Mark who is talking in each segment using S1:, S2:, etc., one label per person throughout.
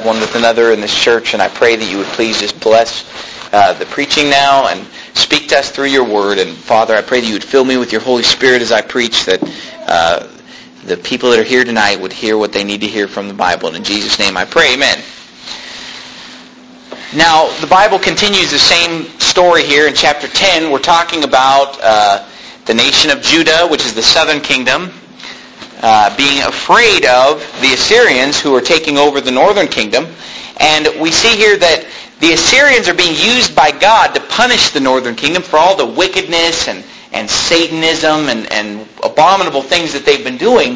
S1: one with another in this church, and I pray that you would please just bless the preaching now and speak to us through your word. And Father, I pray that you would fill me with your Holy Spirit as I preach, that the people that are here tonight would hear what they need to hear from the Bible. And in Jesus' name I pray, amen. Now, the Bible continues the same story here in chapter 10. We're talking about the nation of Judah, which is the southern kingdom, being afraid of the Assyrians who are taking over the northern kingdom. And we see here that the Assyrians are being used by God to punish the northern kingdom for all the wickedness and Satanism and abominable things that they've been doing.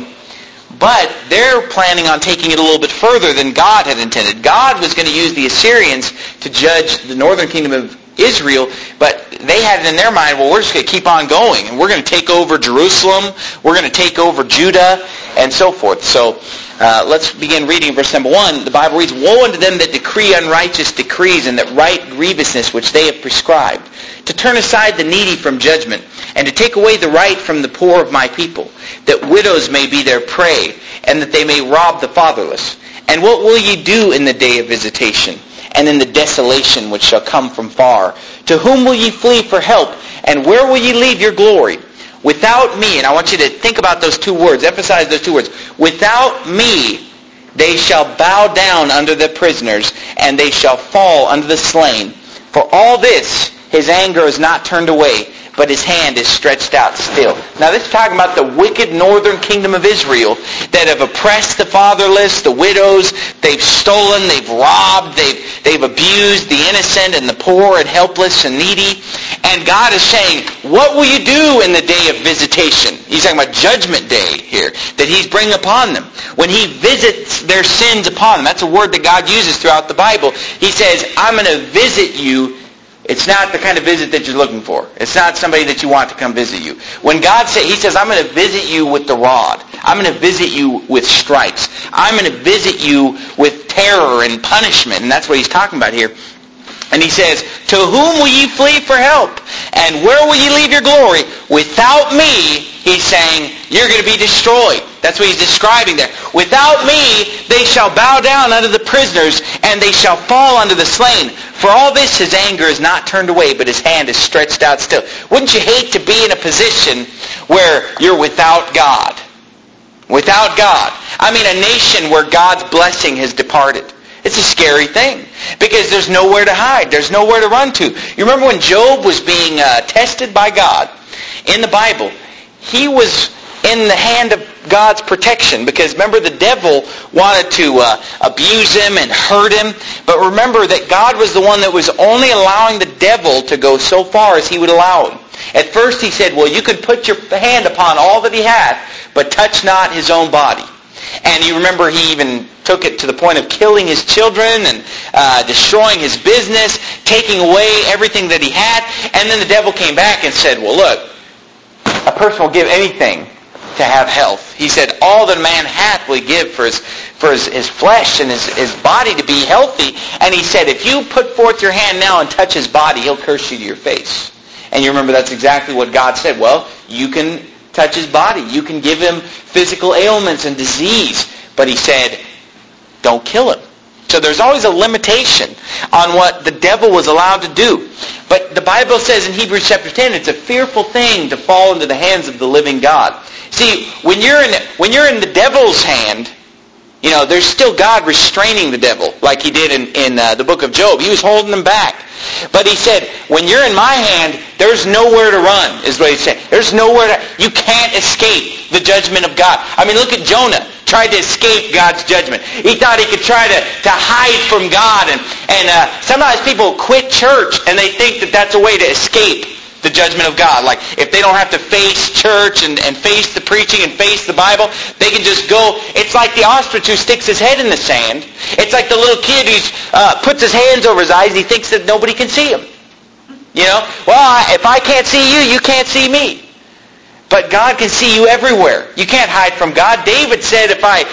S1: But they're planning on taking it a little bit further than God had intended. God was going to use the Assyrians to judge the northern kingdom of Israel, but they had it in their mind, well, we're just going to keep on going, and we're going to take over Jerusalem, we're going to take over Judah, and so forth. So let's begin reading verse number 1. The Bible reads, "Woe unto them that decree unrighteous decrees, and that write grievousness which they have prescribed, to turn aside the needy from judgment, and to take away the right from the poor of my people, that widows may be their prey, and that they may rob the fatherless. And what will ye do in the day of visitation, and in the desolation which shall come from far? To whom will ye flee for help, and where will ye leave your glory? Without me," and I want you to think about those two words, emphasize those two words, "without me they shall bow down under the prisoners, and they shall fall under the slain. For all this his anger is not turned away, but his hand is stretched out still." Now this is talking about the wicked northern kingdom of Israel that have oppressed the fatherless, the widows. They've stolen, they've robbed, they've abused the innocent and the poor and helpless and needy. And God is saying, what will you do in the day of visitation? He's talking about judgment day here, that he's bringing upon them. When he visits their sins upon them, that's a word that God uses throughout the Bible. He says, I'm going to visit you. It's not the kind of visit that you're looking for. It's not somebody that you want to come visit you. When God says, he says, I'm going to visit you with the rod. I'm going to visit you with stripes. I'm going to visit you with terror and punishment. And that's what he's talking about here. And he says, to whom will ye flee for help? And where will ye leave your glory? Without me, he's saying, you're going to be destroyed. That's what he's describing there. Without me, they shall bow down under the prisoners, and they shall fall under the slain. For all this his anger is not turned away, but his hand is stretched out still. Wouldn't you hate to be in a position where you're without God? Without God. I mean, a nation where God's blessing has departed. It's a scary thing because there's nowhere to hide. There's nowhere to run to. You remember when Job was being tested by God in the Bible, he was in the hand of God's protection because remember the devil wanted to abuse him and hurt him. But remember that God was the one that was only allowing the devil to go so far as he would allow him. At first he said, well, you can put your hand upon all that he hath, but touch not his own body. And you remember he even took it to the point of killing his children and destroying his business, taking away everything that he had. And then the devil came back and said, well, look, a person will give anything to have health. He said, all that a man hath will he give for his flesh and his body to be healthy. And he said, if you put forth your hand now and touch his body, he'll curse you to your face. And you remember that's exactly what God said. Well, you can touch his body. You can give him physical ailments and disease. But he said, don't kill him. So there's always a limitation on what the devil was allowed to do. But the Bible says in Hebrews chapter 10, it's a fearful thing to fall into the hands of the living God. See, when you're in the devil's hand, you know, there's still God restraining the devil like he did in the book of Job. He was holding him back. But he said, when you're in my hand, there's nowhere to run, is what he said. There's nowhere to, you can't escape the judgment of God. I mean, look at Jonah. Tried to escape God's judgment. He thought he could try to hide from God. And sometimes people quit church and they think that that's a way to escape the judgment of God. Like if they don't have to face church and face the preaching and face the Bible, they can just go. It's like the ostrich who sticks his head in the sand. It's like the little kid who puts his hands over his eyes and he thinks that nobody can see him. You know? Well, if I can't see you, you can't see me. But God can see you everywhere. You can't hide from God. David said, if I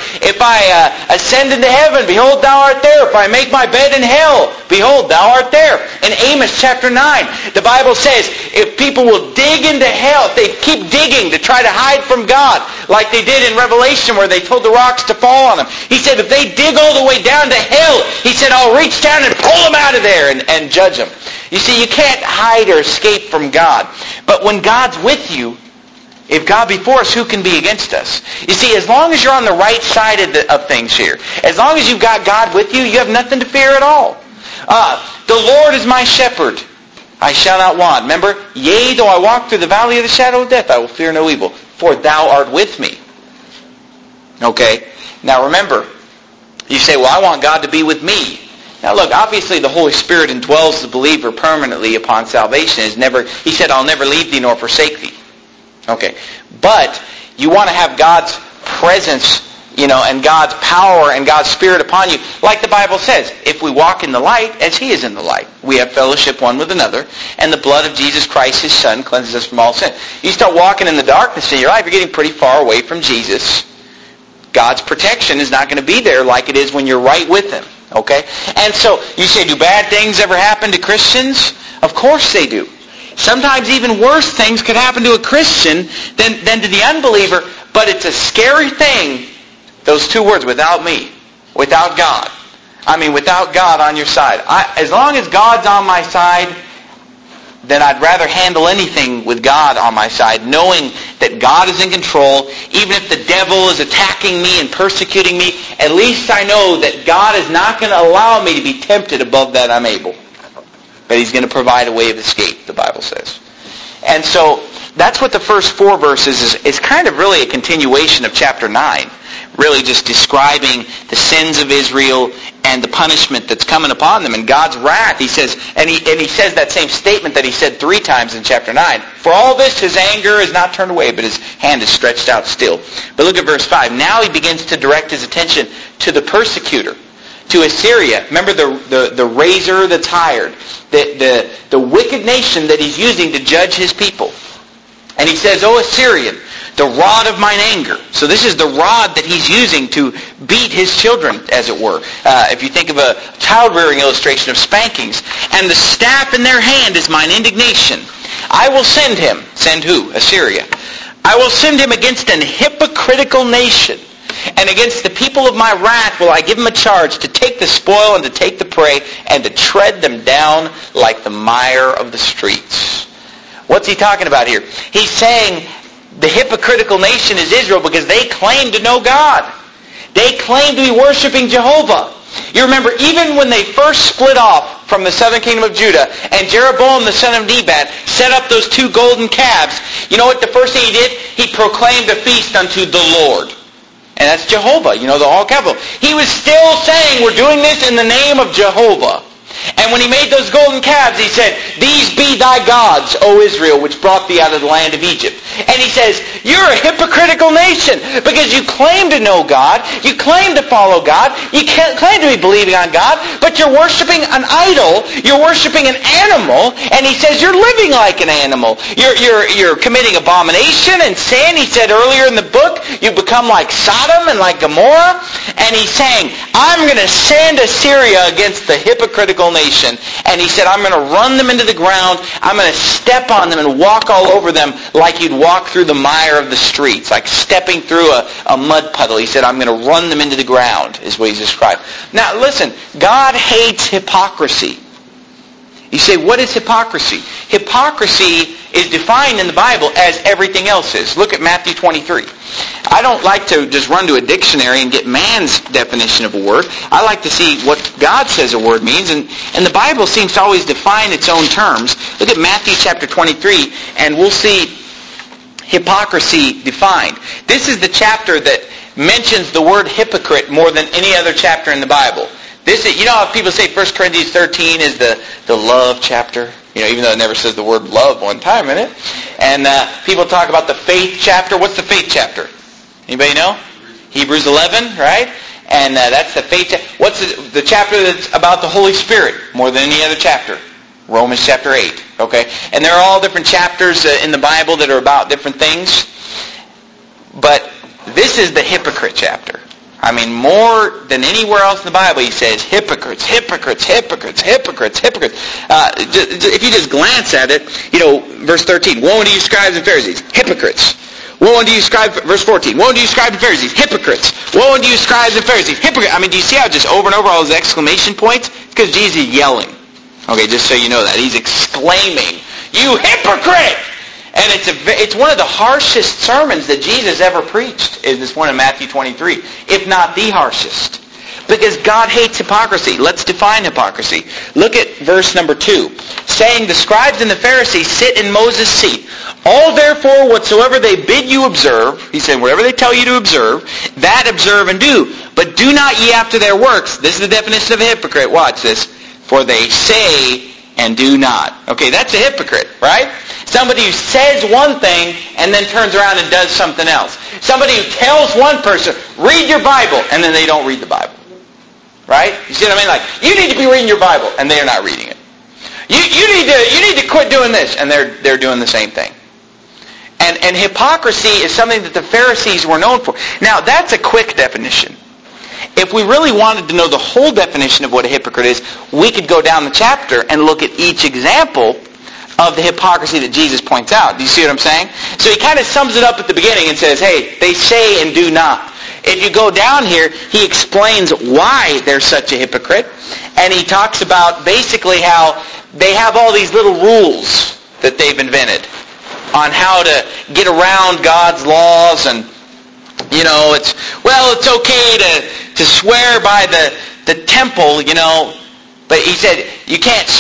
S1: ascend into heaven, behold, thou art there. If I make my bed in hell, behold, thou art there. In Amos chapter 9, the Bible says, if people will dig into hell, if they keep digging to try to hide from God, like they did in Revelation where they told the rocks to fall on them. He said, if they dig all the way down to hell, He said, I'll reach down and pull them out of there and judge them. You see, you can't hide or escape from God. But when God's with you, if God be for us, who can be against us? You see, as long as you're on the right side of things here, as long as you've got God with you, you have nothing to fear at all. The Lord is my shepherd. I shall not want. Remember, yea, though I walk through the valley of the shadow of death, I will fear no evil, for thou art with me. Okay? Now remember, you say, well, I want God to be with me. Now look, obviously the Holy Spirit indwells the believer permanently upon salvation. He said, I'll never leave thee nor forsake thee. Okay. But you want to have God's presence, and God's power and God's Spirit upon you. Like the Bible says, if we walk in the light as He is in the light, we have fellowship one with another, and the blood of Jesus Christ, His Son, cleanses us from all sin. You start walking in the darkness in your life, you're getting pretty far away from Jesus. God's protection is not going to be there like it is when you're right with Him. Okay? And so, you say, do bad things ever happen to Christians? Of course they do. Sometimes even worse things could happen to a Christian than to the unbeliever, but it's a scary thing, those two words, without me, without God. I mean, without God on your side. As long as God's on my side, then I'd rather handle anything with God on my side, knowing that God is in control. Even if the devil is attacking me and persecuting me, at least I know that God is not going to allow me to be tempted above that I'm able. But He's going to provide a way of escape, the Bible says. And so that's what the first 4 verses is. It's kind of really a continuation of chapter 9. Really just describing the sins of Israel and the punishment that's coming upon them and God's wrath. He says, and he says that same statement that he said 3 times in chapter 9. For all this, His anger is not turned away, but His hand is stretched out still. But look at verse 5. Now He begins to direct His attention to the persecutor, to Assyria. Remember the razor that's hired, the wicked nation that He's using to judge His people. And He says, O Assyrian, the rod of mine anger. So this is the rod that He's using to beat His children, as it were. If you think of a child-rearing illustration of spankings. And the staff in their hand is mine indignation. I will send him. Send who? Assyria. I will send him against an hypocritical nation. And against the people of my wrath will I give him a charge to take the spoil and to take the prey and to tread them down like the mire of the streets. What's he talking about here? He's saying the hypocritical nation is Israel because they claim to know God. They claim to be worshiping Jehovah. You remember, even when they first split off from the southern kingdom of Judah, and Jeroboam the son of Nebat set up those 2 golden calves, you know what the first thing he did? He proclaimed a feast unto the Lord. And that's Jehovah, the all capital. He was still saying, we're doing this in the name of Jehovah. And when he made those golden calves, he said, these be thy gods, O Israel, which brought thee out of the land of Egypt. And he says, you're a hypocritical nation because you claim to know God, you claim to follow God, you claim to be believing on God, but you're worshiping an idol, you're worshiping an animal, and he says you're living like an animal. You're committing abomination and sin. He said earlier in the book, you become like Sodom and like Gomorrah. And he's saying, I'm going to send Assyria against the hypocritical nation. And he said, I'm going to run them into the ground. I'm going to step on them and walk all over them like you'd walk through the mire of the streets, like stepping through a mud puddle. He said, I'm going to run them into the ground, is what he's described. Now, listen, God hates hypocrisy. You say, what is hypocrisy? Hypocrisy is defined in the Bible as everything else is. Look at Matthew 23. I don't like to just run to a dictionary and get man's definition of a word. I like to see what God says a word means, and the Bible seems to always define its own terms. Look at Matthew chapter 23, and we'll see hypocrisy defined. This is the chapter that mentions the word hypocrite more than any other chapter in the Bible. This is, how people say 1 Corinthians 13 is the love chapter, even though it never says the word love one time in it. And people talk about the faith chapter. What's the faith chapter? Anybody know? Hebrews 11, right? And that's the faith chapter. What's the chapter that's about the Holy Spirit more than any other chapter? Romans chapter 8, okay? And there are all different chapters in the Bible that are about different things. But this is the hypocrite chapter. I mean, more than anywhere else in the Bible, he says, hypocrites, hypocrites, hypocrites, hypocrites, hypocrites. If you just glance at it, verse 13, woe unto you, scribes and Pharisees, hypocrites, Woe unto you, scribes, verse 14. Woe unto you, scribes and Pharisees, hypocrites. Woe unto you, scribes and Pharisees, hypocrites. I mean, do you see how just over and over all those exclamation points? It's because Jesus is yelling. Okay, just so you know that. He's exclaiming, you hypocrite! And it's one of the harshest sermons that Jesus ever preached, is this one in Matthew 23, if not the harshest. Because God hates hypocrisy. Let's define hypocrisy. Look at verse number 2. Saying, the scribes and the Pharisees sit in Moses' seat. All therefore whatsoever they bid you observe, he said, whatever they tell you to observe, that observe and do. But do not ye after their works. This is the definition of a hypocrite. Watch this. For they say and do not. Okay, that's a hypocrite, right? Somebody who says one thing and then turns around and does something else. Somebody who tells one person, read your Bible, and then they don't read the Bible. Right? You see what I mean? Like, you need to be reading your Bible, and they're not reading it. You need to quit doing this, and they're doing the same thing. And hypocrisy is something that the Pharisees were known for. Now, that's a quick definition. If we really wanted to know the whole definition of what a hypocrite is, we could go down the chapter and look at each example of the hypocrisy that Jesus points out. Do you see what I'm saying? So he kind of sums it up at the beginning and says, hey, they say and do not. If you go down here, he explains why they're such a hypocrite. And he talks about basically how they have all these little rules that they've invented on how to get around God's laws. And, you know, it's okay to swear by the temple, you know. But he said, you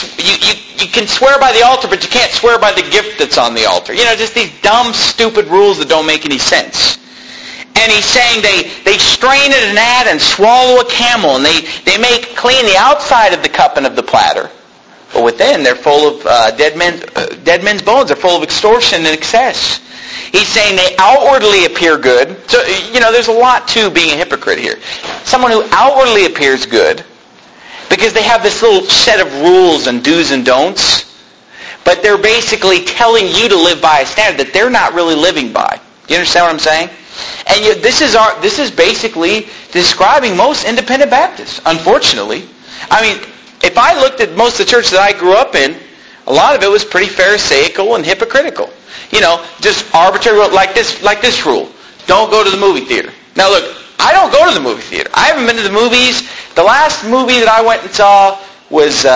S1: can swear by the altar, but you can't swear by the gift that's on the altar. You know, just these dumb, stupid rules that don't make any sense. And he's saying they strain at an gnat and swallow a camel, and they make clean the outside of the cup and of the platter. But within, they're full of dead men's bones. They're full of extortion and excess. He's saying they outwardly appear good. So, you know, there's a lot to being a hypocrite here. Someone who outwardly appears good, because they have this little set of rules and do's and don'ts, but they're basically telling you to live by a standard that they're not really living by. Do you understand what I'm saying? And yet this is basically describing most independent Baptists, unfortunately. I mean, if I looked at most of the churches that I grew up in, a lot of it was pretty pharisaical and hypocritical. You know, just arbitrary, like this rule. Don't go to the movie theater. Now look, I don't go to the movie theater. I haven't been to the movies. The last movie that I went and saw was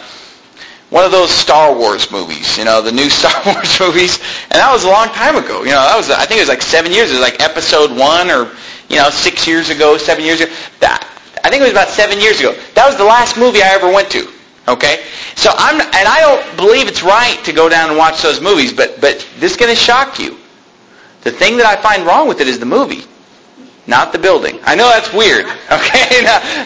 S1: one of those Star Wars movies, you know, the new Star Wars movies. And that was a long time ago. You know, I think it was like 7 years. It was like episode 1 or, 6 years ago, 7 years ago. I think it was about 7 years ago. That was the last movie I ever went to. Okay? So I don't believe it's right to go down and watch those movies, but this is going to shock you. The thing that I find wrong with it is the movie, not the building. I know that's weird. Okay?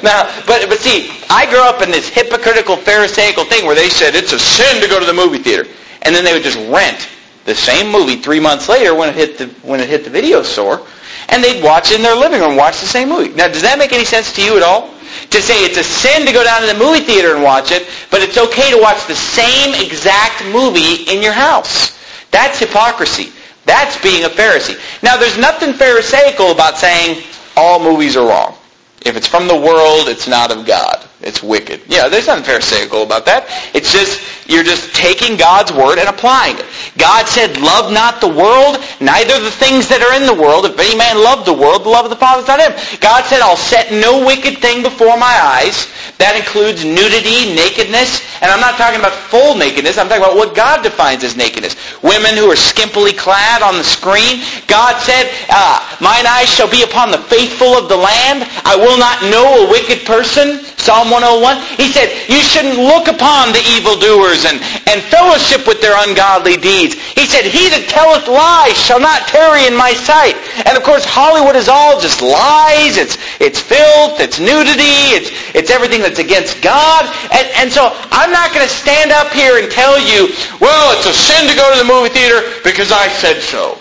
S1: But see, I grew up in this hypocritical, pharisaical thing where they said it's a sin to go to the movie theater. And then they would just rent the same movie 3 months later when it hit the video store, and they'd watch it in their living room, watch the same movie. Now, does that make any sense to you at all? To say it's a sin to go down to the movie theater and watch it, but it's okay to watch the same exact movie in your house. That's hypocrisy. That's being a Pharisee. Now, there's nothing pharisaical about saying all movies are wrong. If it's from the world, it's not of God. It's wicked. Yeah, there's nothing pharisaical about that. It's just, you're just taking God's word and applying it. God said, love not the world, neither the things that are in the world. If any man love the world, the love of the Father is not in him. God said, I'll set no wicked thing before my eyes. That includes nudity, nakedness, and I'm not talking about full nakedness. I'm talking about what God defines as nakedness. Women who are skimpily clad on the screen. God said, mine eyes shall be upon the faithful of the land. I will not know a wicked person. Psalm 101. He said, you shouldn't look upon the evildoers and fellowship with their ungodly deeds. He said, he that telleth lies shall not tarry in my sight. And of course, Hollywood is all just lies. It's filth. It's nudity. It's everything that's against God. And so I'm not going to stand up here and tell you, well, it's a sin to go to the movie theater because I said so.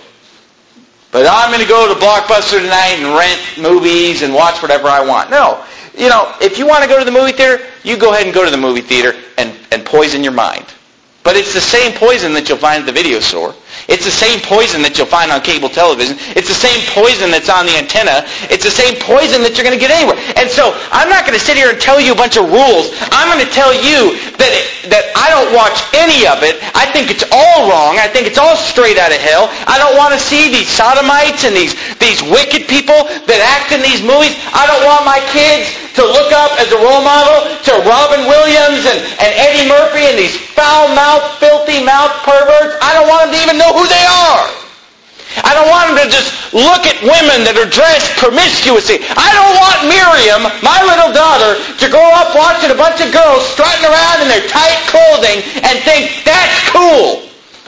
S1: But I'm going to go to Blockbuster tonight and rent movies and watch whatever I want. No. If you want to go to the movie theater, you go ahead and go to the movie theater and poison your mind. But it's the same poison that you'll find at the video store. It's the same poison that you'll find on cable television. It's the same poison that's on the antenna. It's the same poison that you're going to get anywhere. And so I'm not going to sit here and tell you a bunch of rules. I'm going to tell you that I don't watch any of it. I think it's all wrong. I think it's all straight out of hell. I don't want to see these sodomites and these wicked people that act in these movies. I don't want my kids to look up as a role model to Robin Williams and Eddie Murphy and these foul-mouthed, filthy-mouthed perverts. I don't want them to even know who they are. I don't want them to just look at women that are dressed promiscuously. I don't want Miriam, my little daughter, to grow up watching a bunch of girls strutting around in their tight clothing and think that's cool.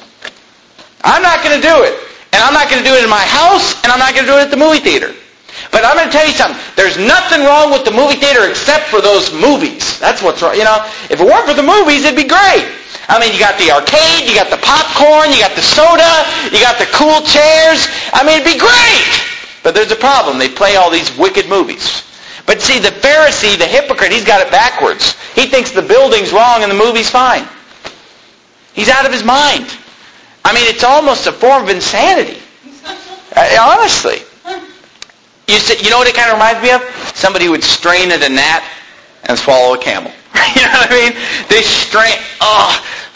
S1: I'm not going to do it. And I'm not going to do it in my house, and I'm not going to do it at the movie theater. But I'm going to tell you something. There's nothing wrong with the movie theater except for those movies. That's what's wrong. You know, if it weren't for the movies, it'd be great. I mean, you got the arcade, you got the popcorn, you got the soda, you got the cool chairs. I mean, it'd be great. But there's a problem. They play all these wicked movies. But see, the Pharisee, the hypocrite, he's got it backwards. He thinks the building's wrong and the movie's fine. He's out of his mind. I mean, it's almost a form of insanity. Honestly. You know what it kind of reminds me of? Somebody would strain at a gnat and swallow a camel. You know what I mean? They strain. Oh,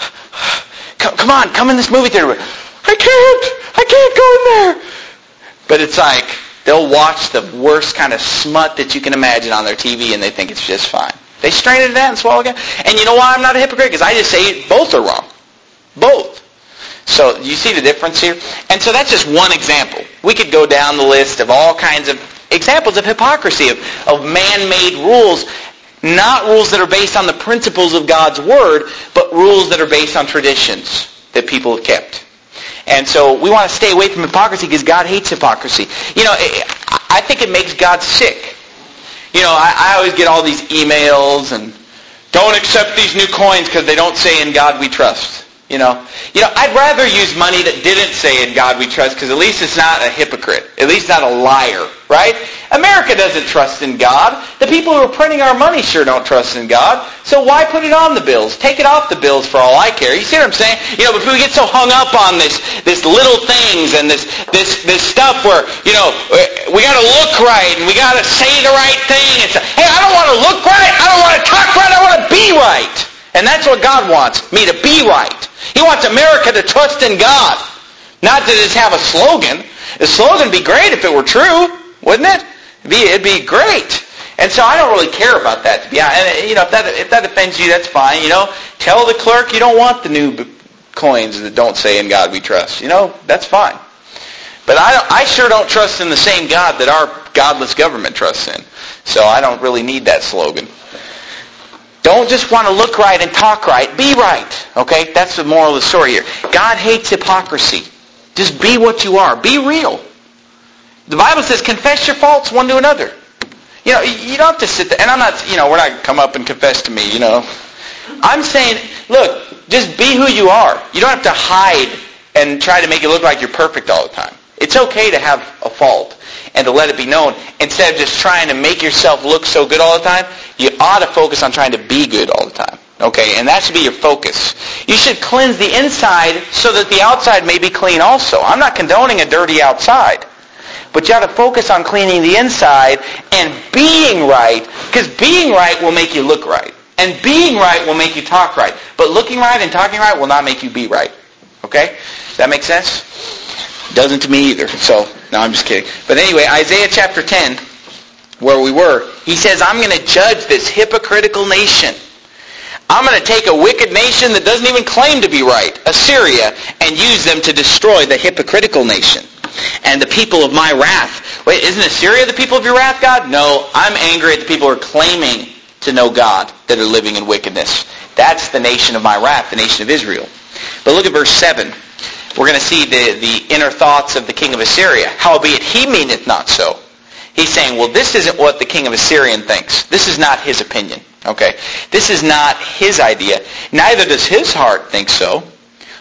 S1: come on, come in this movie theater. I can't go in there. But it's like they'll watch the worst kind of smut that you can imagine on their TV, and they think it's just fine. They strain at a gnat and swallow a camel. And you know why I'm not a hypocrite? Because I just say both are wrong. Both. So you see the difference here? And so that's just one example. We could go down the list of all kinds of examples of hypocrisy, of man-made rules, not rules that are based on the principles of God's Word, but rules that are based on traditions that people have kept. And so we want to stay away from hypocrisy because God hates hypocrisy. You know, I think it makes God sick. You know, I always get all these emails and don't accept these new coins because they don't say in God we trust. You know, I'd rather use money that didn't say in God we trust because at least it's not a hypocrite. At least not a liar, right? America doesn't trust in God. The people who are printing our money sure don't trust in God. So why put it on the bills? Take it off the bills for all I care. You see what I'm saying? You know, if we get so hung up on this little things and this stuff where, you know, we got to look right and we got to say the right thing. It's, hey, I don't want to look right. I don't want to talk right. I want to be right. And that's what God wants, me to be right. He wants America to trust in God, not to just have a slogan. The slogan would be great if it were true, wouldn't it? It'd be great. And so I don't really care about that. And you know, if that offends you, that's fine. You know, tell the clerk you don't want the new coins that don't say in God we trust. You know, that's fine. But I sure don't trust in the same God that our godless government trusts in. So I don't really need that slogan. Don't just want to look right and talk right. Be right. Okay? That's the moral of the story here. God hates hypocrisy. Just be what you are. Be real. The Bible says confess your faults one to another. You know, you don't have to sit there. And I'm not, you know, we're not come up and confess to me, you know. I'm saying, look, just be who you are. You don't have to hide and try to make it look like you're perfect all the time. It's okay to have a fault and to let it be known. Instead of just trying to make yourself look so good all the time, you ought to focus on trying to be good all the time. Okay? And that should be your focus. You should cleanse the inside so that the outside may be clean also. I'm not condoning a dirty outside. But you ought to focus on cleaning the inside and being right, because being right will make you look right. And being right will make you talk right. But looking right and talking right will not make you be right. Okay? Does that make sense? Doesn't to me either. So, no, I'm just kidding. But anyway, Isaiah chapter 10, where we were, he says, I'm going to judge this hypocritical nation. I'm going to take a wicked nation that doesn't even claim to be right, Assyria, and use them to destroy the hypocritical nation and the people of my wrath. Wait, isn't Assyria the people of your wrath, God? No, I'm angry at the people who are claiming to know God that are living in wickedness. That's the nation of my wrath, the nation of Israel. But look at verse 7. We're going to see the inner thoughts of the king of Assyria. Howbeit he meaneth not so. He's saying, well, this isn't what the king of Assyria thinks. This is not his opinion. Okay? This is not his idea. Neither does his heart think so.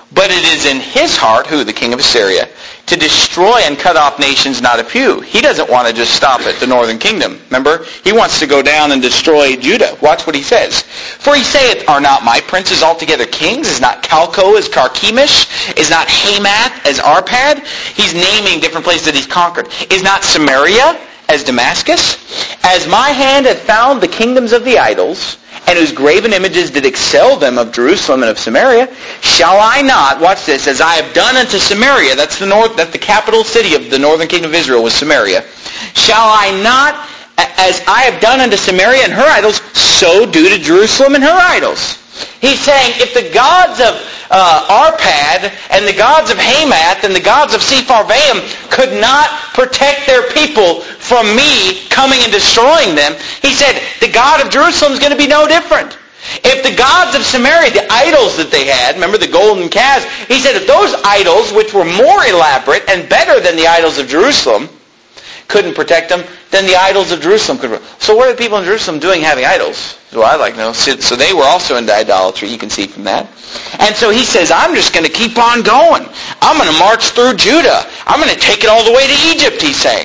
S1: But it is in his heart, who? The king of Assyria, to destroy and cut off nations, not a few. He doesn't want to just stop at the northern kingdom. Remember? He wants to go down and destroy Judah. Watch what he says. For he saith, are not my princes altogether kings? Is not Calco as Carchemish? Is not Hamath as Arpad? He's naming different places that he's conquered. Is not Samaria as Damascus? As my hand hath found the kingdoms of the idols, and whose graven images did excel them of Jerusalem and of Samaria, shall I not, watch this, as I have done unto Samaria, that's the capital city of the northern kingdom of Israel was Samaria, shall I not, as I have done unto Samaria and her idols, so do to Jerusalem and her idols? He's saying, if the gods of Arpad and the gods of Hamath and the gods of Sepharvaim could not protect their people from me coming and destroying them, he said, the God of Jerusalem is going to be no different. If the gods of Samaria, the idols that they had, remember the golden calves, he said, if those idols, which were more elaborate and better than the idols of Jerusalem, couldn't protect them, then the idols of Jerusalem could. So what are the people in Jerusalem doing having idols? Well, I'd like to know. So they were also into idolatry, you can see from that. And so he says, I'm just going to keep on going. I'm going to march through Judah. I'm going to take it all the way to Egypt, he's saying.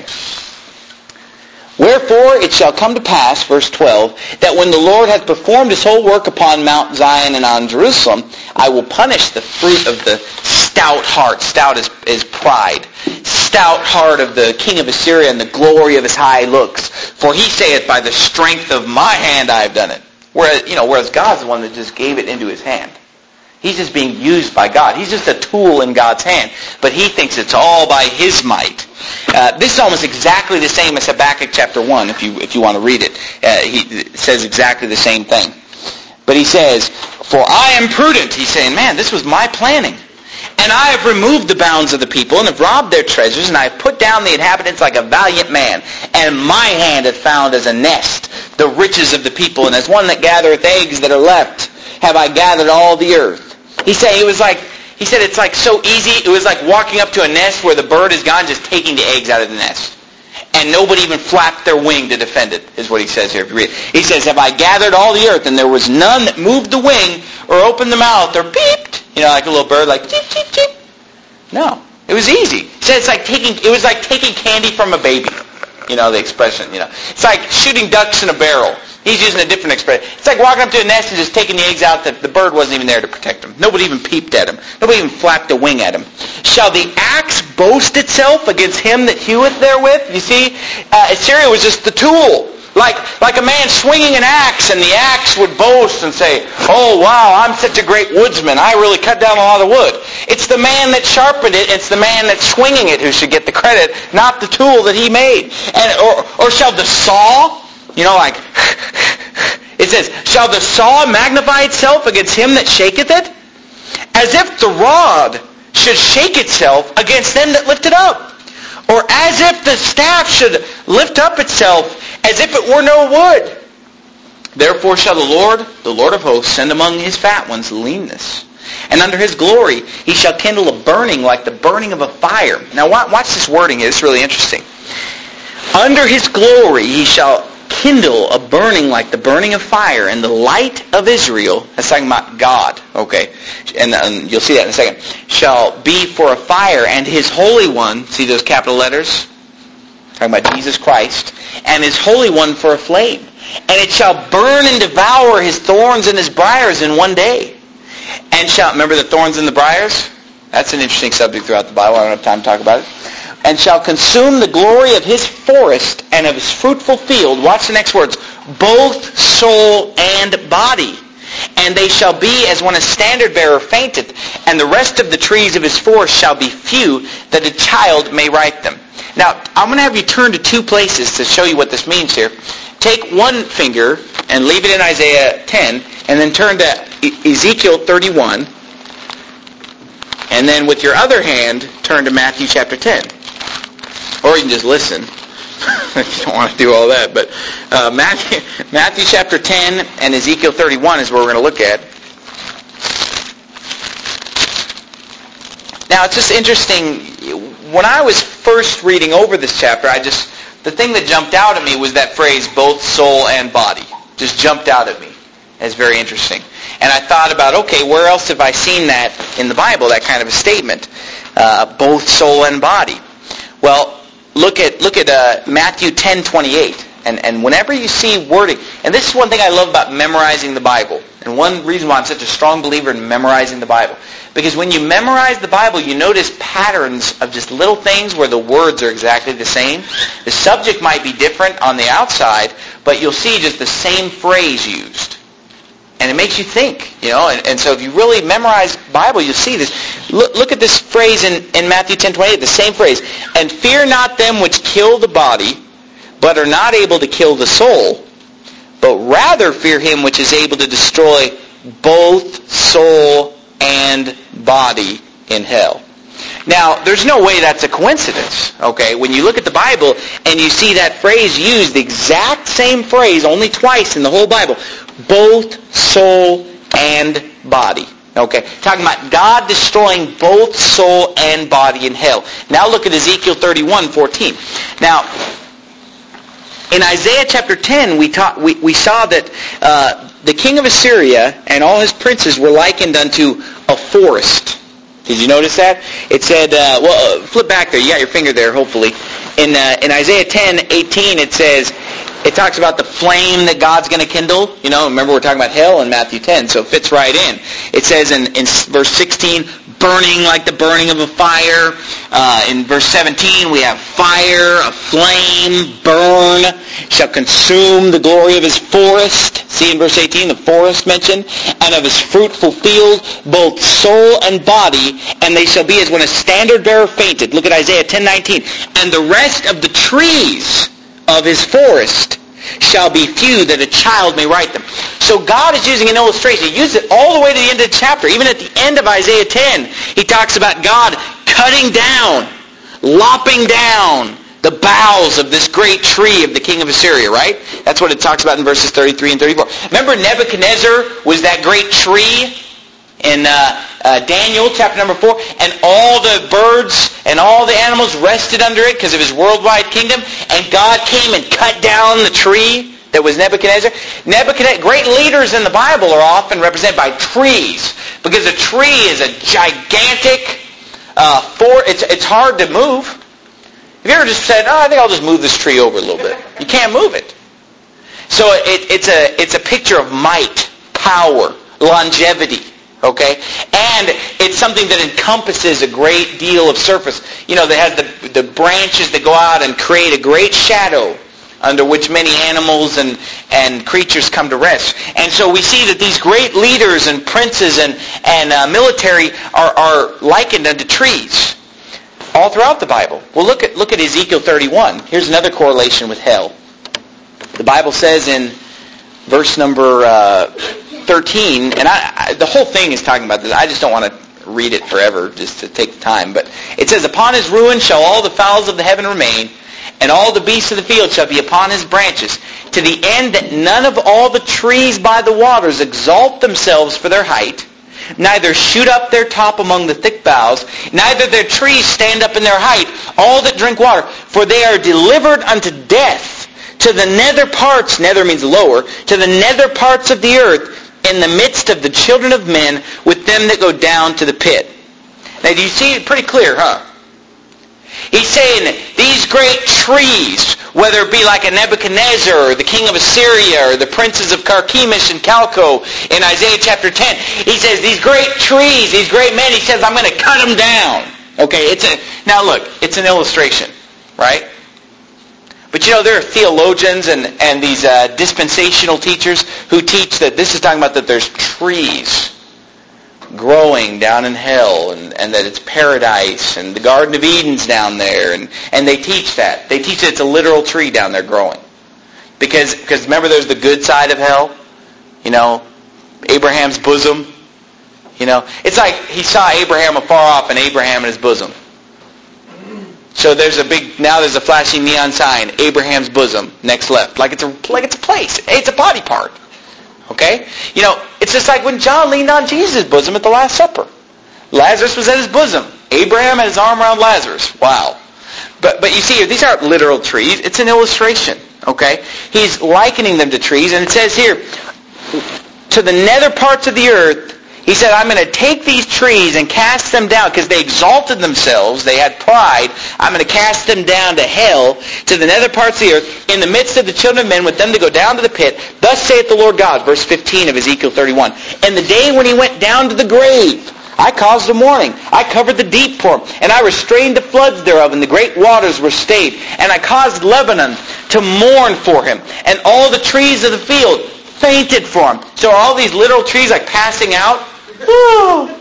S1: Wherefore it shall come to pass, verse 12, that when the Lord hath performed his whole work upon Mount Zion and on Jerusalem, I will punish the fruit of the stout heart. Stout is pride. Stout heart of the king of Assyria and the glory of his high looks. For he saith, by the strength of my hand I have done it. Whereas God's the one that just gave it into his hand. He's just being used by God. He's just a tool in God's hand. But he thinks it's all by his might. This is almost exactly the same as Habakkuk chapter 1, if you want to read it. He says exactly the same thing. But he says, for I am prudent. He's saying, man, this was my planning. And I have removed the bounds of the people, and have robbed their treasures, and I have put down the inhabitants like a valiant man. And my hand hath found as a nest the riches of the people, and as one that gathereth eggs that are left, have I gathered all the earth. He said it's like so easy. It was like walking up to a nest where the bird is gone, just taking the eggs out of the nest. And nobody even flapped their wing to defend it, is what he says here. If you read it. He says, have I gathered all the earth, and there was none that moved the wing, or opened the mouth, or peeped. Like a little bird, like cheep, cheep, cheep. No. It was easy. He said it was like taking candy from a baby. The expression, It's like shooting ducks in a barrel. He's using a different expression. It's like walking up to a nest and just taking the eggs out that the bird wasn't even there to protect him. Nobody even peeped at him. Nobody even flapped a wing at him. Shall the axe boast itself against him that heweth therewith? You see, Assyria was just the tool. Like a man swinging an axe, and the axe would boast and say, oh, wow, I'm such a great woodsman. I really cut down a lot of wood. It's the man that sharpened it. It's the man that's swinging it who should get the credit, not the tool that he made. Or shall the saw, it says, shall the saw magnify itself against him that shaketh it? As if the rod should shake itself against them that lift it up. Or as if the staff should lift up itself as if it were no wood. Therefore shall the Lord of hosts, send among his fat ones leanness. And under his glory he shall kindle a burning like the burning of a fire. Now watch this wording here. It's really interesting. Under his glory he shall kindle a burning like the burning of fire, and the light of Israel, that's talking about God, okay, and you'll see that in a second, shall be for a fire, and his Holy One, see those capital letters? Talking about Jesus Christ, and his Holy One for a flame. And it shall burn and devour his thorns and his briars in one day. And shall, remember the thorns and the briars? That's an interesting subject throughout the Bible. I don't have time to talk about it. And shall consume the glory of his forest and of his fruitful field. Watch the next words. Both soul and body. And they shall be as when a standard bearer fainteth, and the rest of the trees of his forest shall be few, that a child may write them. Now, I'm going to have you turn to two places to show you what this means here. Take one finger and leave it in Isaiah 10, and then turn to Ezekiel 31, and then with your other hand, turn to Matthew chapter 10. Or you can just listen if you don't want to do all that. But Matthew chapter 10 and Ezekiel 31 is where we're going to look at. Now, it's just interesting. When I was first reading over this chapter, the thing that jumped out at me was that phrase, both soul and body. Just jumped out at me. That's very interesting. And I thought about, okay, where else have I seen that in the Bible, that kind of a statement? Both soul and body. Well, look at Matthew 10:28. And whenever you see wording, and this is one thing I love about memorizing the Bible, and one reason why I'm such a strong believer in memorizing the Bible, because when you memorize the Bible, you notice patterns of just little things where the words are exactly the same. The subject might be different on the outside, but you'll see just the same phrase used. And it makes you think, and so if you really memorize the Bible, you'll see this. Look at this phrase in Matthew 10:28, the same phrase. And fear not them which kill the body, but are not able to kill the soul, but rather fear him which is able to destroy both soul and body in hell. Now, there's no way that's a coincidence, okay? When you look at the Bible and you see that phrase used, the exact same phrase, only twice in the whole Bible, both soul and body, okay? Talking about God destroying both soul and body in hell. Now look at Ezekiel 31:14. Now, in Isaiah chapter 10, we saw that the king of Assyria and all his princes were likened unto a forest. Did you notice that? It said, flip back there. You got your finger there, hopefully. In Isaiah 10:18, it talks about the flame that God's going to kindle. Remember we're talking about hell in Matthew 10, so it fits right in. It says in verse 16, burning like the burning of a fire. In verse 17, we have fire, a flame, burn, shall consume the glory of his forest. See in verse 18, the forest mentioned. And of his fruitful field, both soul and body, and they shall be as when a standard bearer fainted. Look at Isaiah 10:19. And the rest of the trees of his forest shall be few, that a child may write them. So God is using an illustration. He uses it all the way to the end of the chapter. Even at the end of Isaiah 10, he talks about God cutting down, lopping down the boughs of this great tree of the king of Assyria, right? That's what it talks about in verses 33 and 34. Remember Nebuchadnezzar was that great tree in Daniel chapter number 4, and all the birds and all the animals rested under it because of his worldwide kingdom, and God came and cut down the tree that was Nebuchadnezzar. Great leaders in the Bible are often represented by trees, because a tree is a gigantic it's hard to move. Have you ever just said, I think I'll just move this tree over a little bit? You can't move it. So it's a picture of might, power, longevity. Okay? And it's something that encompasses a great deal of surface. They have the branches that go out and create a great shadow under which many animals and creatures come to rest. And so we see that these great leaders and princes and military are likened unto trees all throughout the Bible. Well, look at Ezekiel 31. Here's another correlation with hell. The Bible says in verse number 13, and the whole thing is talking about this. I just don't want to read it forever just to take the time. But it says, upon his ruin shall all the fowls of the heaven remain, and all the beasts of the field shall be upon his branches, to the end that none of all the trees by the waters exalt themselves for their height, neither shoot up their top among the thick boughs, neither their trees stand up in their height, all that drink water, for they are delivered unto death, to the nether parts, nether means lower, to the nether parts of the earth, in the midst of the children of men, with them that go down to the pit. Now, do you see it pretty clear, huh? He's saying that these great trees, whether it be like a Nebuchadnezzar, or the king of Assyria, or the princes of Carchemish and Calco in Isaiah chapter 10, he says these great trees, these great men, he says, I'm going to cut them down. Okay, now look, it's an illustration, right? But there are theologians and these dispensational teachers who teach that this is talking about that there's trees growing down in hell and that it's paradise and the Garden of Eden's down there and they teach that. They teach that it's a literal tree down there growing. Because remember there's the good side of hell? Abraham's bosom. It's like he saw Abraham afar off and Abraham in his bosom. So there's a flashing neon sign, Abraham's bosom, next left. Like it's a place. It's a body part. Okay? It's just like when John leaned on Jesus' bosom at the Last Supper. Lazarus was at his bosom. Abraham had his arm around Lazarus. Wow. But you see, these aren't literal trees. It's an illustration. Okay? He's likening them to trees, and it says here, to the nether parts of the earth, he said, I'm going to take these trees and cast them down because they exalted themselves. They had pride. I'm going to cast them down to hell, to the nether parts of the earth, in the midst of the children of men, with them to go down to the pit. Thus saith the Lord God, verse 15 of Ezekiel 31. And the day when he went down to the grave, I caused a mourning. I covered the deep for him, and I restrained the floods thereof, and the great waters were stayed. And I caused Lebanon to mourn for him, and all the trees of the field fainted for him. So all these literal trees like passing out. The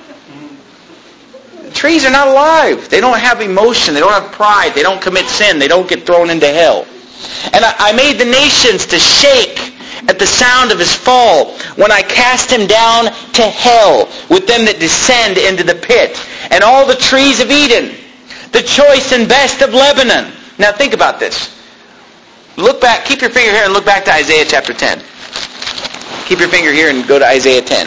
S1: trees are not alive. They don't have emotion. They don't have pride. They don't commit sin. They don't get thrown into hell. And I made the nations to shake at the sound of his fall, when I cast him down to hell with them that descend into the pit. And all the trees of Eden, the choice and best of Lebanon. Now think about this. Look back, keep your finger here and look back to Isaiah chapter 10. Keep your finger here and go to Isaiah 10.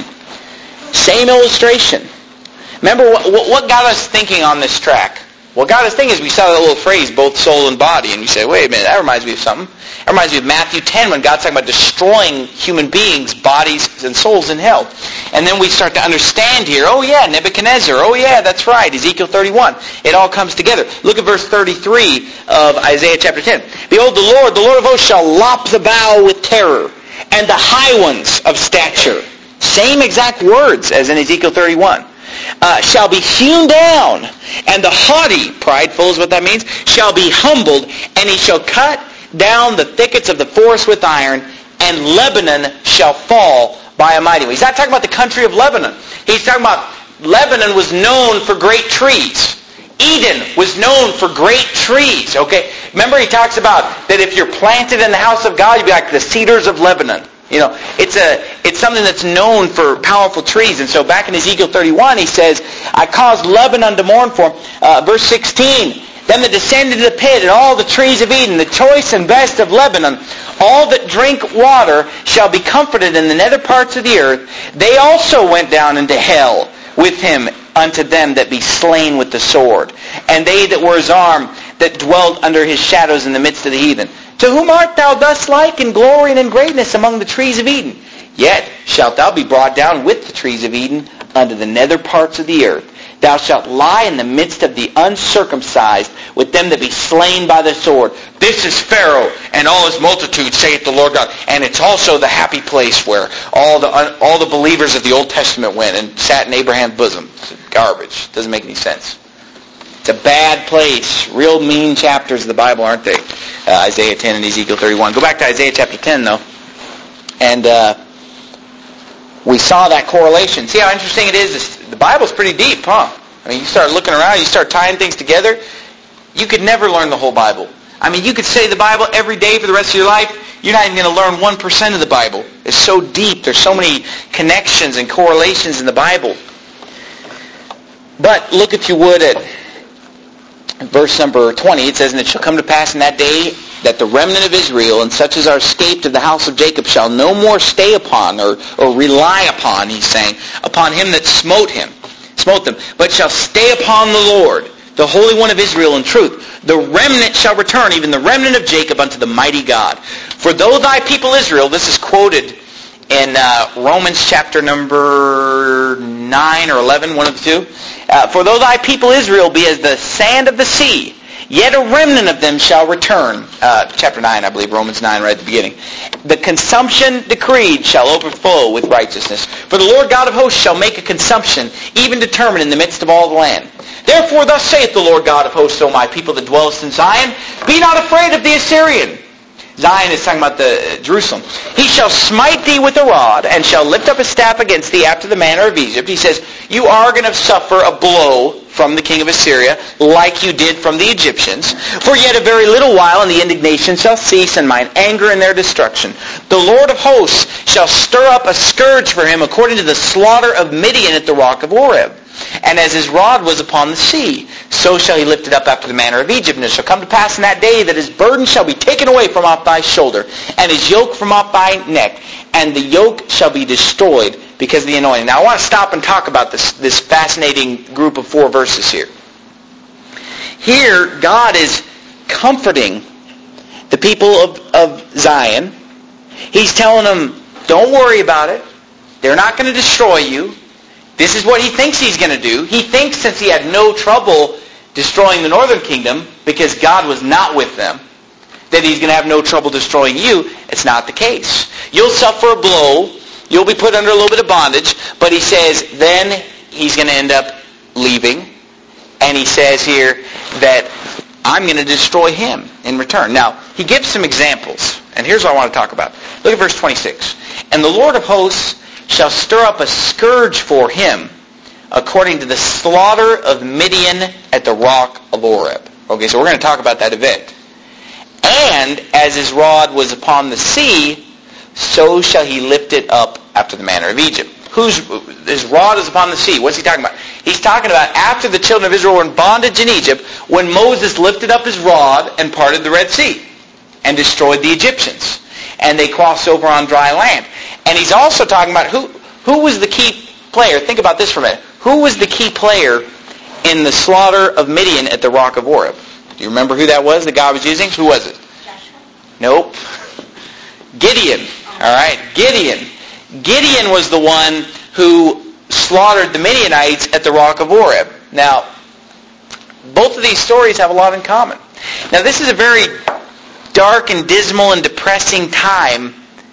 S1: Same illustration. Remember what got us thinking on this track? What got us thinking is we saw that little phrase, both soul and body, and you say, wait a minute, that reminds me of something. That reminds me of Matthew 10 when God's talking about destroying human beings, bodies, and souls in hell. And then we start to understand here, oh yeah, Nebuchadnezzar, oh yeah, that's right, Ezekiel 31. It all comes together. Look at verse 33 of Isaiah chapter 10. Behold, the Lord of hosts shall lop the bow with terror, and the high ones of stature. Same exact words as in Ezekiel 31. Shall be hewn down, and the haughty, prideful is what that means, shall be humbled, and he shall cut down the thickets of the forest with iron, and Lebanon shall fall by a mighty one. He's not talking about the country of Lebanon. He's talking about Lebanon was known for great trees. Eden was known for great trees. Okay, remember he talks about that if you're planted in the house of God, you'd be like the cedars of Lebanon. You know, it's something that's known for powerful trees. And so back in Ezekiel 31, he says, I caused Lebanon to mourn for him. Verse 16, them that descended to the pit, and all the trees of Eden, the choice and best of Lebanon, all that drink water shall be comforted in the nether parts of the earth. They also went down into hell with him unto them that be slain with the sword. And they that were his arm, that dwelt under his shadows in the midst of the heathen. To whom art thou thus like in glory and in greatness among the trees of Eden? Yet shalt thou be brought down with the trees of Eden unto the nether parts of the earth. Thou shalt lie in the midst of the uncircumcised with them that be slain by the sword. This is Pharaoh and all his multitude, saith the Lord God. And it's also the happy place where all the believers of the Old Testament went and sat in Abraham's bosom. It's garbage. Doesn't make any sense. It's a bad place. Real mean chapters of the Bible, aren't they? Isaiah 10 and Ezekiel 31. Go back to Isaiah chapter 10, though. And we saw that correlation. See how interesting it is? The Bible's pretty deep, huh? I mean, you start looking around, you start tying things together. You could never learn the whole Bible. I mean, you could say the Bible every day for the rest of your life. You're not even going to learn 1% of the Bible. It's so deep. There's so many connections and correlations in the Bible. But look, if you would, at verse number 20, it says, And it shall come to pass in that day that the remnant of Israel, and such as are escaped of the house of Jacob, shall no more stay upon, or rely upon, he's saying, upon him that smote them, but shall stay upon the Lord, the Holy One of Israel in truth. The remnant shall return, even the remnant of Jacob, unto the mighty God. For though thy people Israel, this is quoted in Romans chapter number 9 or 11, one of the two. For though thy people Israel be as the sand of the sea, yet a remnant of them shall return. Chapter 9, I believe, Romans 9, right at the beginning. The consumption decreed shall overflow with righteousness. For the Lord God of hosts shall make a consumption, even determined in the midst of all the land. Therefore thus saith the Lord God of hosts, O my people that dwellest in Zion, be not afraid of the Assyrian. Zion is talking about Jerusalem. He shall smite thee with a rod, and shall lift up his staff against thee after the manner of Egypt. He says, you are going to suffer a blow from the king of Assyria, like you did from the Egyptians. For yet a very little while, and the indignation shall cease, and mine anger in their destruction. The Lord of hosts shall stir up a scourge for him, according to the slaughter of Midian at the rock of Oreb. And as his rod was upon the sea, so shall he lift it up after the manner of Egypt. And it shall come to pass in that day that his burden shall be taken away from off thy shoulder, and his yoke from off thy neck, and the yoke shall be destroyed because of the anointing. Now I want to stop and talk about this fascinating group of 4 verses here. Here, God is comforting the people of Zion. He's telling them, don't worry about it. they're not going to destroy you. This is what he thinks he's going to do. He thinks since he had no trouble destroying the northern kingdom because God was not with them, that he's going to have no trouble destroying you. It's not the case. You'll suffer a blow. You'll be put under a little bit of bondage. But he says then he's going to end up leaving. And he says here that I'm going to destroy him in return. Now, he gives some examples. And here's what I want to talk about. Look at verse 26. And the Lord of hosts shall stir up a scourge for him according to the slaughter of Midian at the rock of Oreb. Okay, so we're going to talk about that event. And as his rod was upon the sea, so shall he lift it up after the manner of Egypt. His rod is upon the sea. What's he talking about? He's talking about after the children of Israel were in bondage in Egypt, when Moses lifted up his rod and parted the Red Sea and destroyed the Egyptians. And they crossed over on dry land. And he's also talking about who was the key player. Think about this for a minute. Who was the key player in the slaughter of Midian at the rock of Oreb? Do you remember who that was that God was using? Who was it?
S2: Joshua?
S1: Nope. Gideon. All right, Gideon. Gideon was the one who slaughtered the Midianites at the rock of Oreb. Now, both of these stories have a lot in common. Now, this is a very dark and dismal and depressing time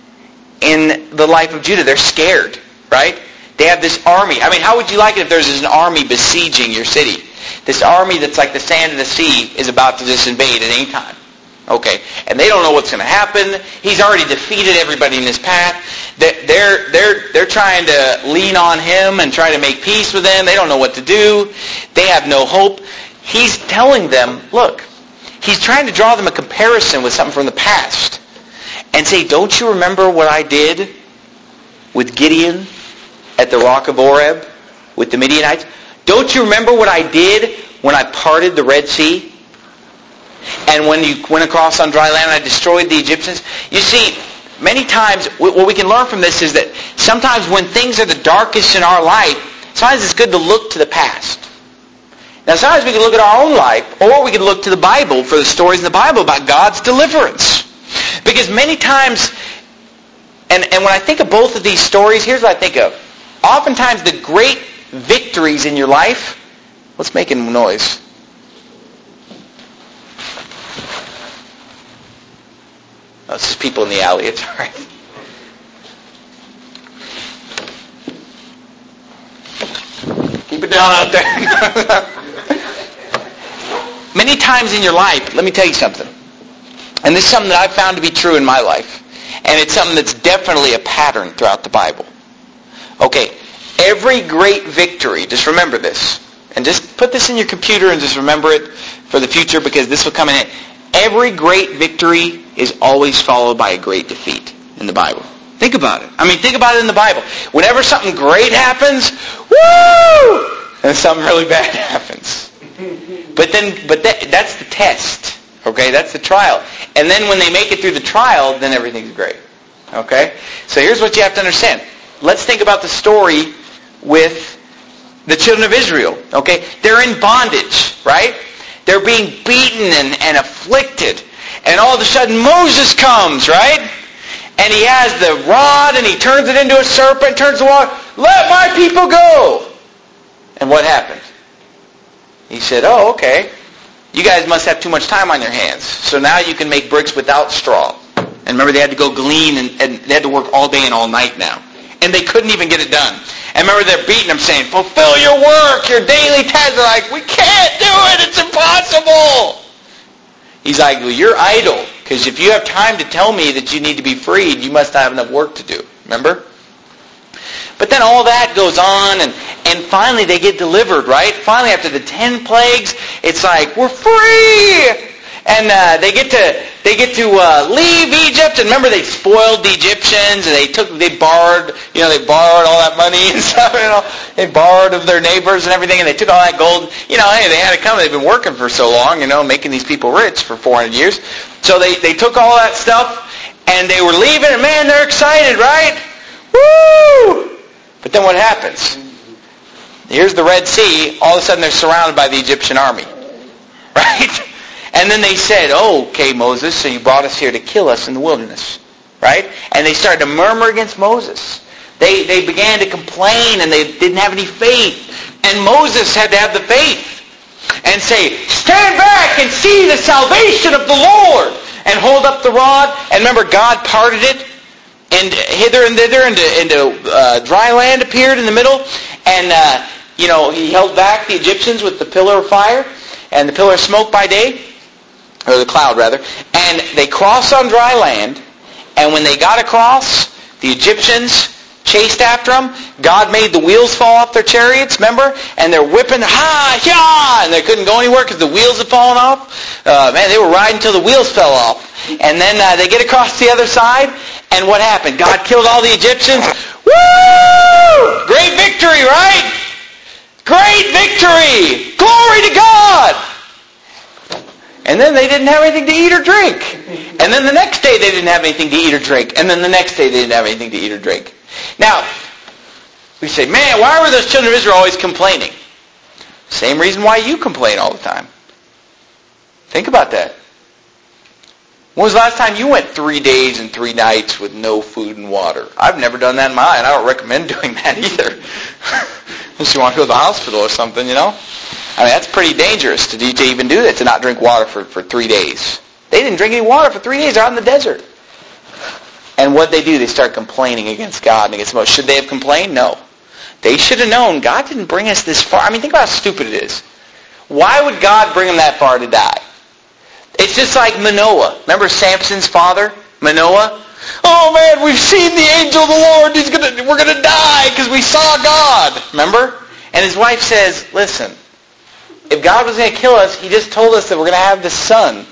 S1: in the life of Judah. They're scared, right? They have this army. I mean, how would you like it if there's an army besieging your city? This army that's like the sand of the sea is about to just invade at any time. Okay, and they don't know what's going to happen. He's already defeated everybody in his path. They're trying to lean on him and try to make peace with them. They don't know what to do. They have no hope. He's telling them, look, he's trying to draw them a comparison with something from the past and say, don't you remember what I did with Gideon at the rock of Oreb with the Midianites? Don't you remember what I did when I parted the Red Sea? And when you went across on dry land and I destroyed the Egyptians? You see, many times, what we can learn from this is that sometimes when things are the darkest in our life, sometimes it's good to look to the past. Now, sometimes we can look at our own life, or we can look to the Bible for the stories in the Bible about God's deliverance. Because many times, and when I think of both of these stories, here's what I think of. Oftentimes the great victories in your life, what's making noise? Oh, it's just people in the alley. It's all right. Keep it down out there. Many times in your life, let me tell you something. And this is something that I've found to be true in my life. And it's something that's definitely a pattern throughout the Bible. Okay, every great victory, just remember this. And just put this in your computer and just remember it for the future because this will come in. Every great victory is always followed by a great defeat in the Bible. Think about it. I mean, think about it in the Bible. Whenever something great happens, woo! And something really bad happens. But that's the test. Okay, that's the trial. And then when they make it through the trial, then everything's great. Okay? So here's what you have to understand. Let's think about the story with the children of Israel. Okay? They're in bondage, right? They're being beaten and afflicted. And all of a sudden Moses comes, right? And he has the rod and he turns it into a serpent, turns the water. Let my people go! And what happened? He said, oh, okay. You guys must have too much time on your hands. So now you can make bricks without straw. And remember, they had to go glean and they had to work all day and all night now. And they couldn't even get it done. And remember, they're beating them saying, fulfill your work, your daily tasks. They're like, we can't do it. It's impossible. He's like, well, you're idle. Because if you have time to tell me that you need to be freed, you must have enough work to do. Remember? But then all that goes on, and finally they get delivered, right? Finally, after the 10 plagues, it's like, we're free! And they get to leave Egypt. And remember, they spoiled the Egyptians, and they borrowed all that money and stuff. They borrowed of their neighbors and everything, and they took all that gold. Hey, they had to come. They've been working for so long, making these people rich for 400 years. So they took all that stuff, and they were leaving, and man, they're excited, right? Woo! But then what happens? Here's the Red Sea. All of a sudden, they're surrounded by the Egyptian army, right? And then they said, oh, okay, Moses, so you brought us here to kill us in the wilderness, right? And they started to murmur against Moses. They began to complain, and they didn't have any faith. And Moses had to have the faith and say, stand back and see the salvation of the Lord, and hold up the rod. And remember, God parted it, and hither and thither into dry land appeared in the middle. And, he held back the Egyptians with the pillar of fire and the pillar of smoke by day, or the cloud rather. And they crossed on dry land. And when they got across, the Egyptians chased after them. God made the wheels fall off their chariots, remember? And they're whipping, and they couldn't go anywhere because the wheels had fallen off. They were riding until the wheels fell off. And then they get across the other side, and what happened? God killed all the Egyptians. Woo! Great victory, right? Great victory! Glory to God! And then they didn't have anything to eat or drink. And then the next day they didn't have anything to eat or drink. And then the next day they didn't have anything to eat or drink. Now, we say, man, why were those children of Israel always complaining? Same reason why you complain all the time. Think about that. When was the last time you went 3 days and 3 nights with no food and water? I've never done that in my life. I don't recommend doing that either. Unless you want to go to the hospital or something, that's pretty dangerous to even do that, to not drink water for 3 days. They didn't drink any water for 3 days. They're out in the desert. And what they do, they start complaining against God and against Moses. Should they have complained? No. They should have known God didn't bring us this far. Think about how stupid it is. Why would God bring them that far to die? It's just like Manoah. Remember Samson's father, Manoah? Oh man, we've seen the angel of the Lord. We're going to die because we saw God. Remember? And his wife says, listen, if God was going to kill us, he just told us that we're going to have this son.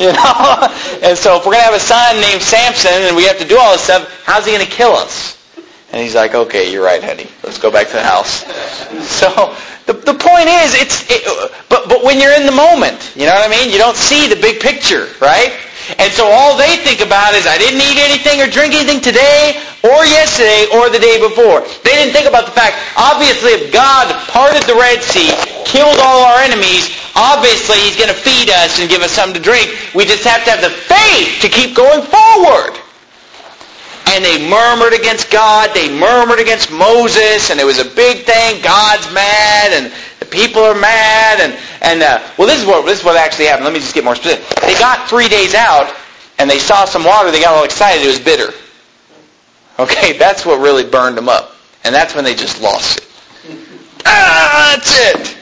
S1: And so if we're going to have a son named Samson and we have to do all this stuff, how's he going to kill us? And he's like, okay, you're right, honey. Let's go back to the house. So the point is, but when you're in the moment, you know what I mean? You don't see the big picture, right? And so all they think about is, I didn't eat anything or drink anything today or yesterday or the day before. They didn't think about the fact, obviously, if God parted the Red Sea, killed all our enemies, obviously he's going to feed us and give us something to drink. We just have to have the faith to keep going forward. And they murmured against God. They murmured against Moses, and it was a big thing. God's mad, and the people are mad. This is what actually happened. Let me just get more specific. They got 3 days out, and they saw some water. They got all excited. It was bitter. Okay, that's what really burned them up. And that's when they just lost it. That's it.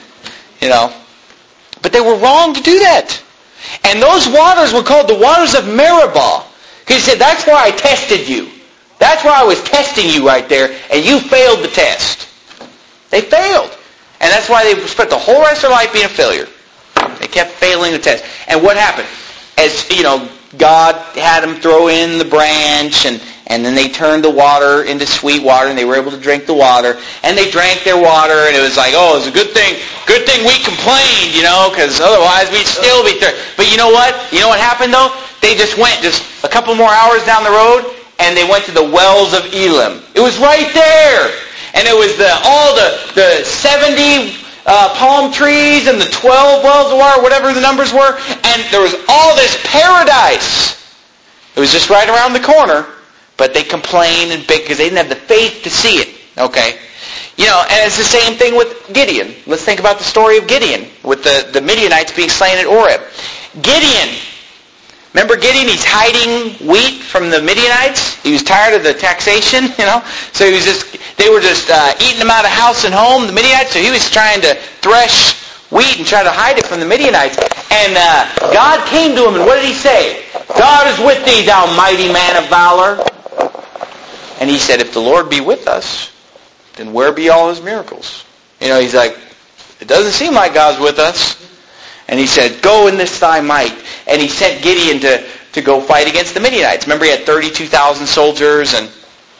S1: But they were wrong to do that. And those waters were called the waters of Meribah. He said, that's why I tested you. That's why I was testing you right there, and you failed the test. They failed. And that's why they spent the whole rest of their life being a failure. They kept failing the test. And what happened? As, God had them throw in the branch, and then they turned the water into sweet water, and they were able to drink the water. And they drank their water, and it was like, oh, it's a good thing we complained, because otherwise we'd still be thirsty. But you know what? You know what happened, though? They just went a couple more hours down the road, and they went to the wells of Elim. It was right there. And it was all the 70 palm trees and the 12 wells of water, whatever the numbers were. And there was all this paradise. It was just right around the corner. But they complained and begged because they didn't have the faith to see it. Okay? And it's the same thing with Gideon. Let's think about the story of Gideon with the Midianites being slain at Oreb. Gideon. Remember Gideon? He's hiding wheat from the Midianites. He was tired of the taxation, So they were just eating him out of house and home, the Midianites. So he was trying to thresh wheat and try to hide it from the Midianites. And God came to him, and what did he say? God is with thee, thou mighty man of valor. And he said, if the Lord be with us, then where be all his miracles? He's like, it doesn't seem like God's with us. And he said, go in this thy might. And he sent Gideon to go fight against the Midianites. Remember, he had 32,000 soldiers. And,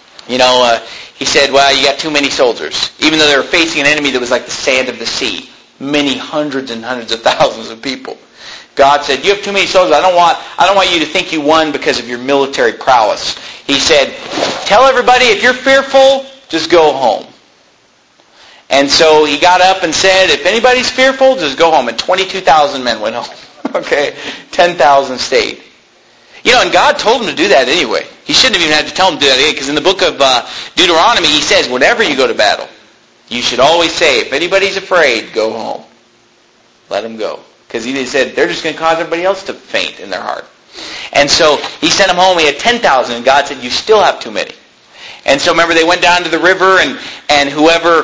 S1: he said, well, you got too many soldiers. Even though they were facing an enemy that was like the sand of the sea. Many hundreds and hundreds of thousands of people. God said, you have too many soldiers. I don't want you to think you won because of your military prowess. He said, tell everybody, if you're fearful, just go home. And so he got up and said, if anybody's fearful, just go home. And 22,000 men went home. Okay? 10,000 stayed. And God told him to do that anyway. He shouldn't have even had to tell him to do that anyway, because in the book of Deuteronomy, he says, whenever you go to battle, you should always say, if anybody's afraid, go home. Let them go. Because he said, they're just going to cause everybody else to faint in their heart. And so he sent them home. He had 10,000, and God said, you still have too many. And so remember, they went down to the river, and whoever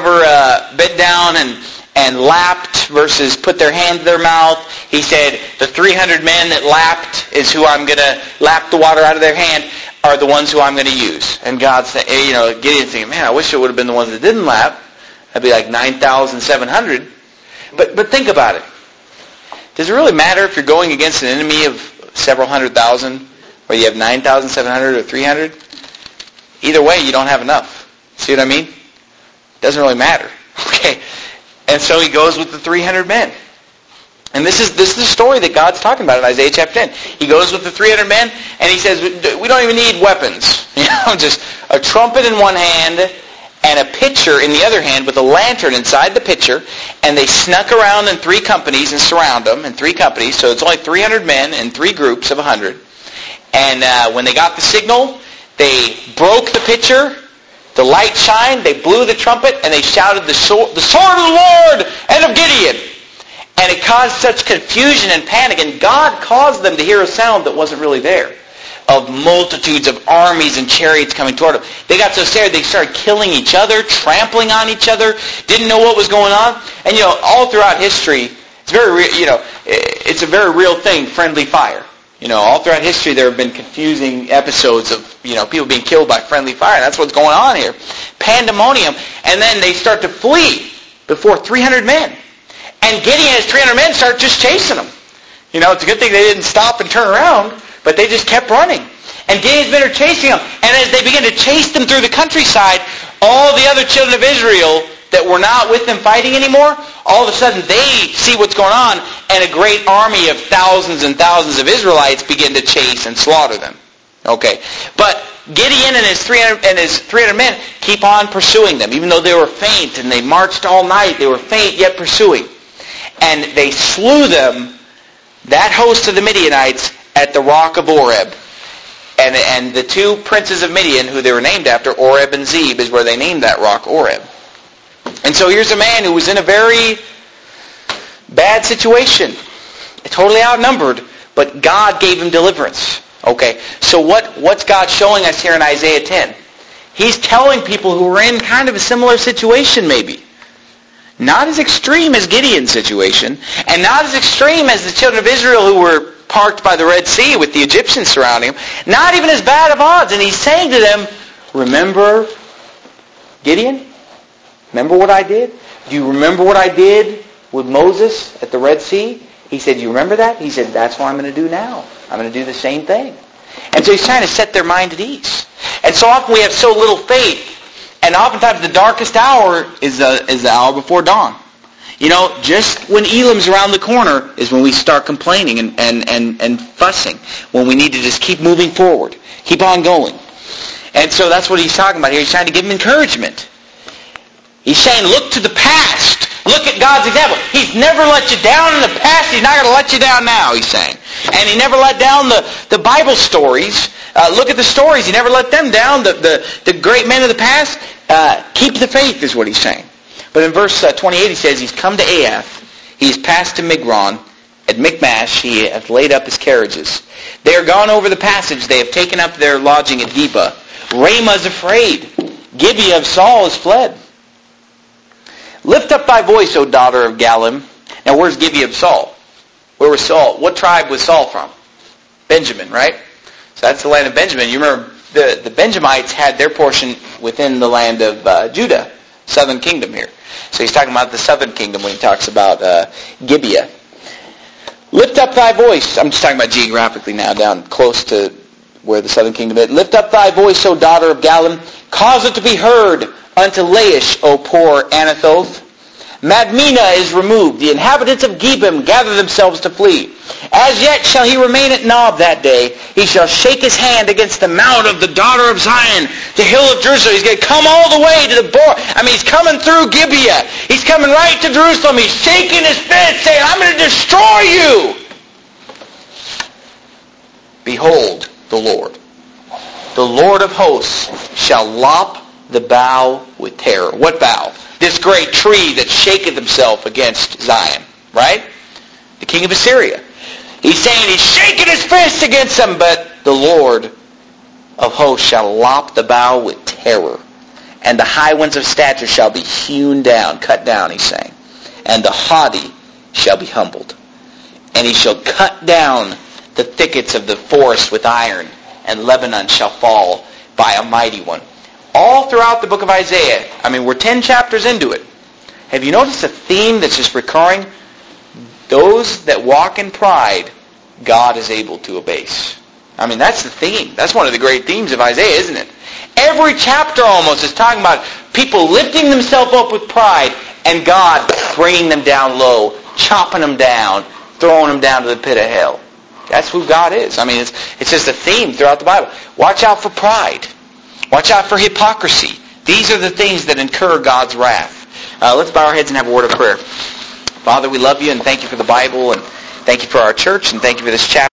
S1: bent down and lapped versus put their hand to their mouth, he said, the 300 men that lapped is who I'm going to lap the water out of their hand, are the ones who I'm going to use. And God said, Gideon's thinking, man, I wish it would have been the ones that didn't lap. That'd be like 9,700. But think about it. Does it really matter if you're going against an enemy of several 100,000, or you have 9,700 or 300? Either way, you don't have enough. See what I mean? Doesn't really matter. Okay. And so he goes with the 300 men. And this is the story that God's talking about in Isaiah chapter 10. He goes with the 300 men, and he says, we don't even need weapons. Just a trumpet in one hand and a pitcher in the other hand with a lantern inside the pitcher. And they snuck around in 3 companies and surround them in 3 companies. So it's only 300 men in 3 groups of 100. And when they got the signal, they broke the pitcher, the light shined, they blew the trumpet, and they shouted, the sword of the Lord and of Gideon. And it caused such confusion and panic, and God caused them to hear a sound that wasn't really there, of multitudes of armies and chariots coming toward them. They got so scared they started killing each other, trampling on each other, didn't know what was going on. And all throughout history, it's a very real thing, friendly fire. All throughout history there have been confusing episodes of, people being killed by friendly fire. That's what's going on here. Pandemonium. And then they start to flee before 300 men. And Gideon and his 300 men start just chasing them. It's a good thing they didn't stop and turn around, but they just kept running. And Gideon's men are chasing them. And as they begin to chase them through the countryside, all the other children of Israel that were not with them fighting anymore, all of a sudden they see what's going on, and a great army of thousands and thousands of Israelites begin to chase and slaughter them. Okay. But Gideon and his 300 men keep on pursuing them, even though they were faint, and they marched all night. They were faint, yet pursuing. And they slew them, that host of the Midianites, at the rock of Oreb. And the 2 princes of Midian, who they were named after, Oreb and Zeb, is where they named that rock Oreb. And so here's a man who was in a very bad situation, totally outnumbered, but God gave him deliverance. Okay, so what's God showing us here in Isaiah 10? He's telling people who are in kind of a similar situation maybe. Not as extreme as Gideon's situation, and not as extreme as the children of Israel who were parked by the Red Sea with the Egyptians surrounding them. Not even as bad of odds. And he's saying to them, remember Gideon? Remember what I did? Do you remember what I did with Moses at the Red Sea? He said, do you remember that? He said, that's what I'm going to do now. I'm going to do the same thing. And so he's trying to set their mind at ease. And so often we have so little faith. And oftentimes the darkest hour is the hour before dawn. Just when Elam's around the corner is when we start complaining and fussing. When we need to just keep moving forward. Keep on going. And so that's what he's talking about here. He's trying to give them encouragement. He's saying, look to the past. Look at God's example. He's never let you down in the past. He's not going to let you down now, he's saying. And he never let down the Bible stories. Look at the stories. He never let them down. The great men of the past, keep the faith is what he's saying. But in verse 28 he says, he's come to Aiath. He is passed to Migron. At Michmash he hath laid up his carriages. They are gone over the passage. They have taken up their lodging at Geba. Ramah is afraid. Gibeah of Saul is fled. Lift up thy voice, O daughter of Gallim. Now where's Gibeah of Saul? Where was Saul? What tribe was Saul from? Benjamin, right? So that's the land of Benjamin. You remember the Benjamites had their portion within the land of Judah, southern kingdom here. So he's talking about the southern kingdom when he talks about Gibeah. Lift up thy voice. I'm just talking about geographically now, down close to where the southern kingdom is. Lift up thy voice, O daughter of Gallim. Cause it to be heard unto Laish, O poor Anathoth. Madmenah is removed. The inhabitants of Gebim gather themselves to flee. As yet shall he remain at Nob that day. He shall shake his hand against the mount of the daughter of Zion, the hill of Jerusalem. He's going to come all the way to the border. He's coming through Gibeah. He's coming right to Jerusalem. He's shaking his fist, saying, I'm going to destroy you. Behold, the Lord of hosts, shall lop the bough with terror. What bough? This great tree that shaketh himself against Zion, right? The king of Assyria. He's saying he's shaking his fist against them, but the Lord of hosts shall lop the bough with terror, and the high ones of stature shall be hewn down, cut down, he's saying, and the haughty shall be humbled. And he shall cut down the thickets of the forest with iron, and Lebanon shall fall by a mighty one. All throughout the book of Isaiah, we're 10 chapters into it. Have you noticed a theme that's just recurring? Those that walk in pride, God is able to abase. That's the theme. That's one of the great themes of Isaiah, isn't it? Every chapter almost is talking about people lifting themselves up with pride and God bringing them down low, chopping them down, throwing them down to the pit of hell. That's who God is. It's just a theme throughout the Bible. Watch out for pride. Watch out for hypocrisy. These are the things that incur God's wrath. Let's bow our heads and have a word of prayer. Father, we love you and thank you for the Bible and thank you for our church and thank you for this chapter.